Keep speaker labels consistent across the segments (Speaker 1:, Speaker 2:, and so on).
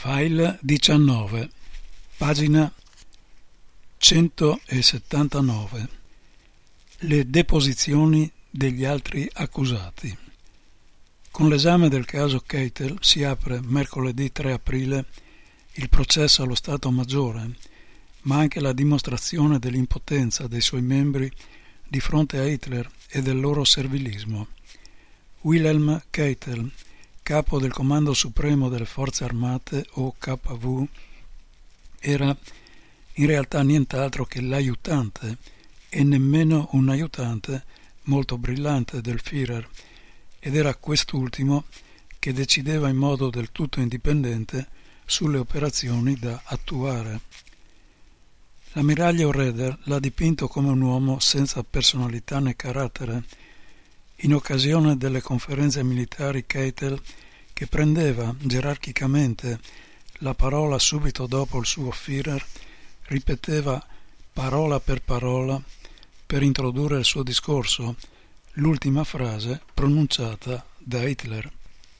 Speaker 1: File 19, pagina 179. Le deposizioni degli altri accusati. Con l'esame del caso Keitel si apre mercoledì 3 aprile il processo allo Stato Maggiore, ma anche la dimostrazione dell'impotenza dei suoi membri di fronte a Hitler e del loro servilismo. Wilhelm Keitel, capo del Comando Supremo delle Forze Armate o KV, era in realtà nient'altro che l'aiutante, e nemmeno un aiutante molto brillante del Führer, ed era quest'ultimo che decideva in modo del tutto indipendente sulle operazioni da attuare. L'ammiraglio Raeder l'ha dipinto come un uomo senza personalità né carattere. In occasione delle conferenze militari Keitel, che prendeva gerarchicamente la parola subito dopo il suo Führer, ripeteva parola per introdurre il suo discorso l'ultima frase pronunciata da Hitler.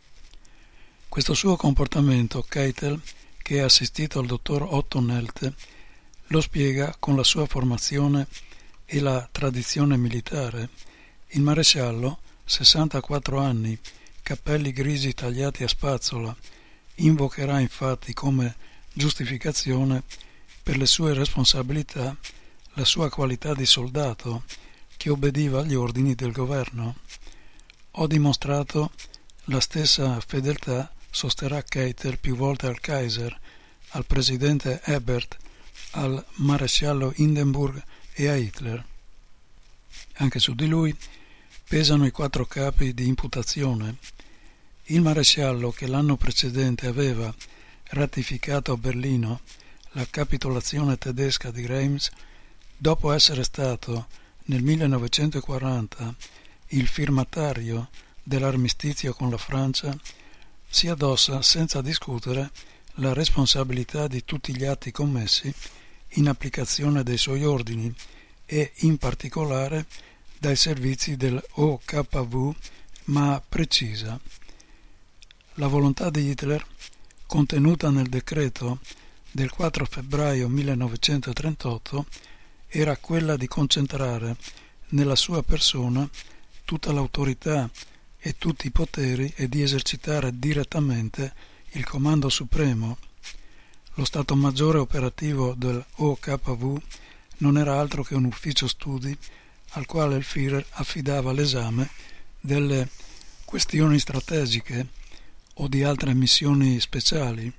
Speaker 1: Questo suo comportamento Keitel, che ha assistito al dottor Otto Nelte, lo spiega con la sua formazione e la tradizione militare. Il maresciallo, 64 anni, capelli grigi tagliati a spazzola, invocherà infatti come giustificazione per le sue responsabilità la sua qualità di soldato che obbediva agli ordini del governo. Ho dimostrato la stessa fedeltà, sosterrà Keitel più volte al Kaiser, al presidente Ebert, al maresciallo Hindenburg e a Hitler. Anche su di lui pesano i 4 capi di imputazione. Il maresciallo, che l'anno precedente aveva ratificato a Berlino la capitolazione tedesca di Reims, dopo essere stato nel 1940 il firmatario dell'armistizio con la Francia, si addossa senza discutere la responsabilità di tutti gli atti commessi in applicazione dei suoi ordini e in particolare dai servizi del OKW, ma precisa. La volontà di Hitler, contenuta nel decreto del 4 febbraio 1938, era quella di concentrare nella sua persona tutta l'autorità e tutti i poteri e di esercitare direttamente il comando supremo. Lo Stato Maggiore operativo del OKW non era altro che un ufficio studi al quale il Führer affidava l'esame delle questioni strategiche o di altre missioni speciali.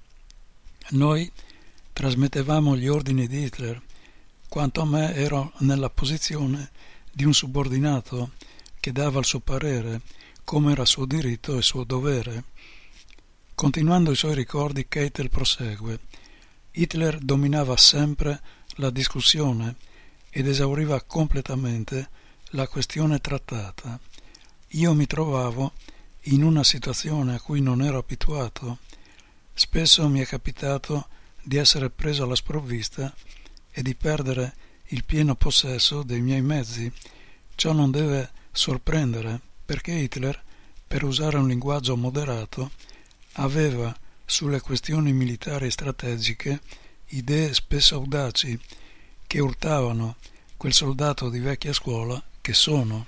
Speaker 1: Noi trasmettevamo gli ordini di Hitler. Quanto a me, ero nella posizione di un subordinato che dava il suo parere, come era suo diritto e suo dovere. Continuando i suoi ricordi, Keitel prosegue. Hitler dominava sempre la discussione ed esauriva completamente la questione trattata. Io mi trovavo in una situazione a cui non ero abituato. Spesso mi è capitato di essere preso alla sprovvista e di perdere il pieno possesso dei miei mezzi. Ciò non deve sorprendere, perché Hitler, per usare un linguaggio moderato, aveva sulle questioni militari e strategiche idee spesso audaci che urtavano quel soldato di vecchia scuola che sono.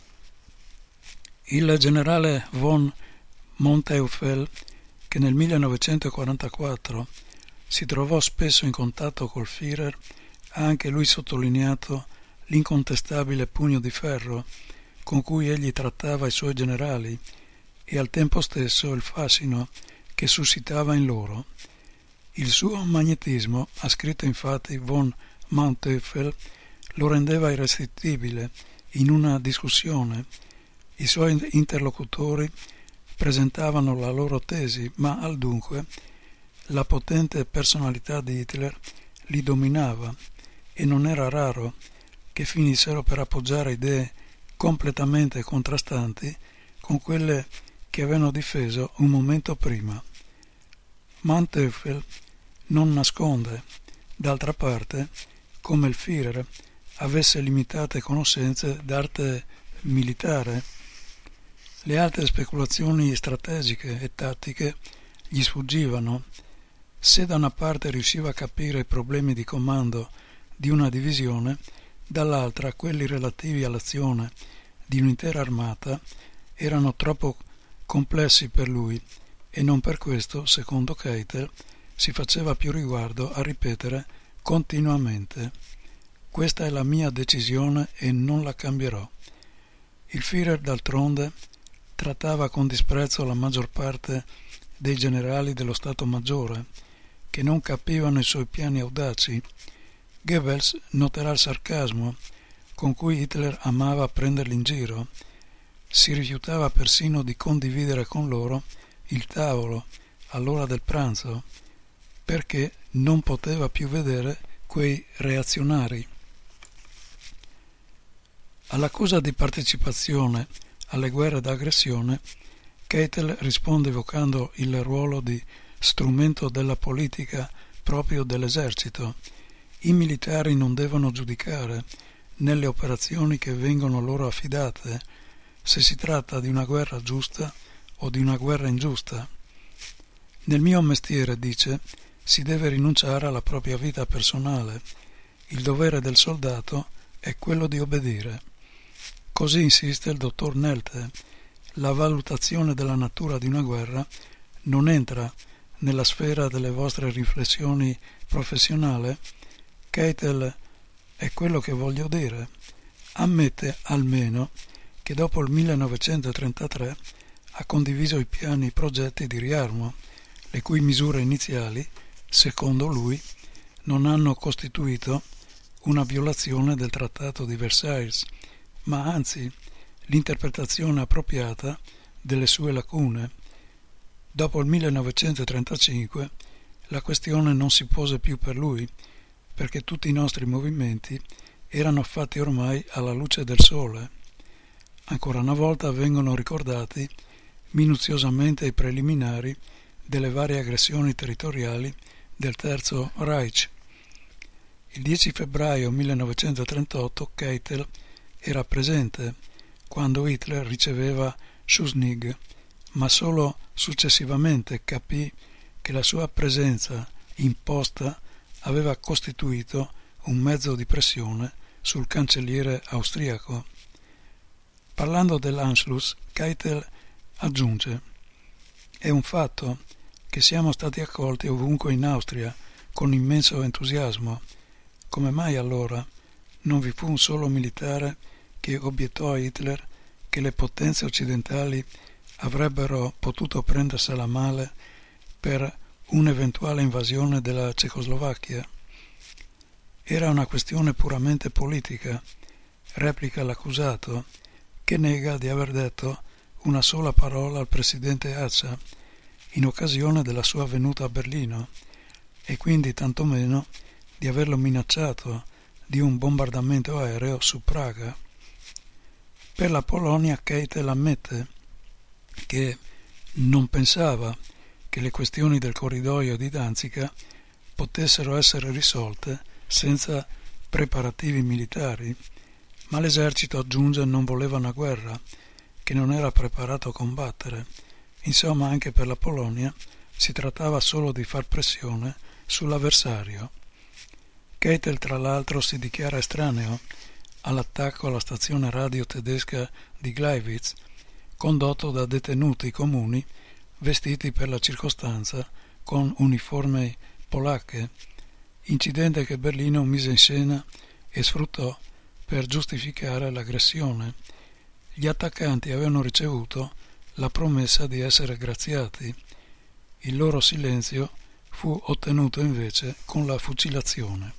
Speaker 1: Il generale von Manteuffel, che nel 1944 si trovò spesso in contatto col Führer, ha anche lui sottolineato l'incontestabile pugno di ferro con cui egli trattava i suoi generali e al tempo stesso il fascino che suscitava in loro. Il suo magnetismo, ha scritto infatti von Manteuffel, lo rendeva irresistibile in una discussione. I suoi interlocutori presentavano la loro tesi, ma al dunque la potente personalità di Hitler li dominava e non era raro che finissero per appoggiare idee completamente contrastanti con quelle che avevano difeso un momento prima. Manteuffel non nasconde, d'altra parte, come il Führer avesse limitate conoscenze d'arte militare. Le altre speculazioni strategiche e tattiche gli sfuggivano Se da una parte riusciva a capire i problemi di comando di una divisione, dall'altra quelli relativi all'azione di un'intera armata erano troppo complessi per lui e non per questo, secondo Keitel, si faceva più riguardo a ripetere continuamente: questa è la mia decisione e non la cambierò. Il Führer, d'altronde, trattava con disprezzo la maggior parte dei generali dello Stato Maggiore, che non capivano i suoi piani audaci. Goebbels noterà il sarcasmo con cui Hitler amava prenderli in giro. Si rifiutava persino di condividere con loro il tavolo all'ora del pranzo, perché non poteva più vedere quei reazionari. All'accusa di partecipazione alle guerre d'aggressione, Keitel risponde evocando il ruolo di strumento della politica proprio dell'esercito. I militari non devono giudicare, nelle operazioni che vengono loro affidate, se si tratta di una guerra giusta o di una guerra ingiusta. Nel mio mestiere, dice, si deve rinunciare alla propria vita personale. Il dovere del soldato è quello di obbedire. Così insiste il dottor Nelte: la valutazione della natura di una guerra non entra nella sfera delle vostre riflessioni professionali. Keitel è quello che voglio dire. Ammette almeno che dopo il 1933 ha condiviso i piani e i progetti di riarmo, le cui misure iniziali, secondo lui, non hanno costituito una violazione del Trattato di Versailles, ma anzi l'interpretazione appropriata delle sue lacune. Dopo il 1935 la questione non si pose più per lui, perché tutti i nostri movimenti erano fatti ormai alla luce del sole. Ancora una volta vengono ricordati minuziosamente i preliminari delle varie aggressioni territoriali del Terzo Reich. Il 10 febbraio 1938 Keitel era presente quando Hitler riceveva Schuschnigg, ma solo successivamente capì che la sua presenza imposta aveva costituito un mezzo di pressione sul cancelliere austriaco. Parlando dell'Anschluss, Keitel aggiunge: è un fatto che siamo stati accolti ovunque in Austria con immenso entusiasmo. Come mai allora non vi fu un solo militare che obiettò a Hitler che le potenze occidentali avrebbero potuto prendersela male per un'eventuale invasione della Cecoslovacchia? Era una questione puramente politica, replica l'accusato, che nega di aver detto una sola parola al presidente Acha in occasione della sua venuta a Berlino, e quindi tantomeno di averlo minacciato di un bombardamento aereo su Praga. Per la Polonia Keitel ammette che non pensava che le questioni del corridoio di Danzica potessero essere risolte senza preparativi militari, ma l'esercito, aggiunge, non voleva una guerra, che non era preparato a combattere. Insomma, anche per la Polonia si trattava solo di far pressione sull'avversario. Keitel, tra l'altro, si dichiara estraneo all'attacco alla stazione radio tedesca di Gleiwitz, condotto da detenuti comuni vestiti per la circostanza con uniformi polacche, incidente che Berlino mise in scena e sfruttò per giustificare l'aggressione. Gli attaccanti avevano ricevuto la promessa di essere graziati. Il loro silenzio fu ottenuto invece con la fucilazione.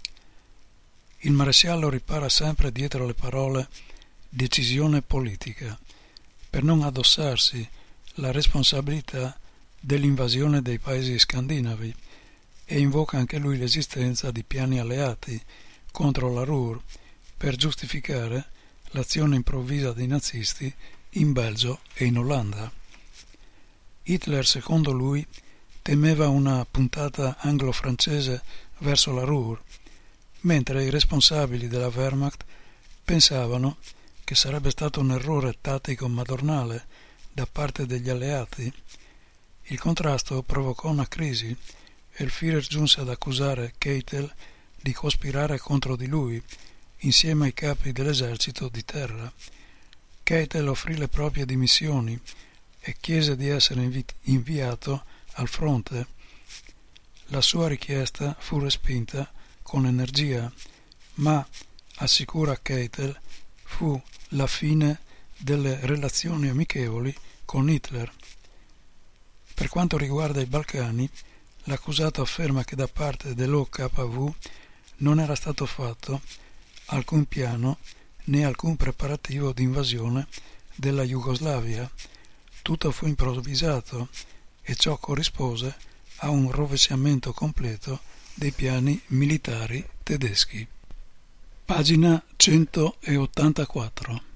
Speaker 1: Il maresciallo ripara sempre dietro le parole decisione politica, per non addossarsi la responsabilità dell'invasione dei paesi scandinavi, e invoca anche lui l'esistenza di piani alleati contro la Ruhr per giustificare l'azione improvvisa dei nazisti in Belgio e in Olanda. Hitler, secondo lui, temeva una puntata anglo-francese verso la Ruhr, mentre i responsabili della Wehrmacht pensavano che sarebbe stato un errore tattico madornale da parte degli alleati. Il contrasto provocò una crisi e il Führer giunse ad accusare Keitel di cospirare contro di lui, insieme ai capi dell'esercito di terra. Keitel offrì le proprie dimissioni e chiese di essere inviato al fronte. La sua richiesta fu respinta con energia, ma, assicura Keitel, fu la fine delle relazioni amichevoli con Hitler. Per quanto riguarda i Balcani, l'accusato afferma che da parte dell'OKW non era stato fatto alcun piano né alcun preparativo di invasione della Jugoslavia. Tutto fu improvvisato e ciò corrispose a un rovesciamento completo dei piani militari tedeschi. Pagina 184.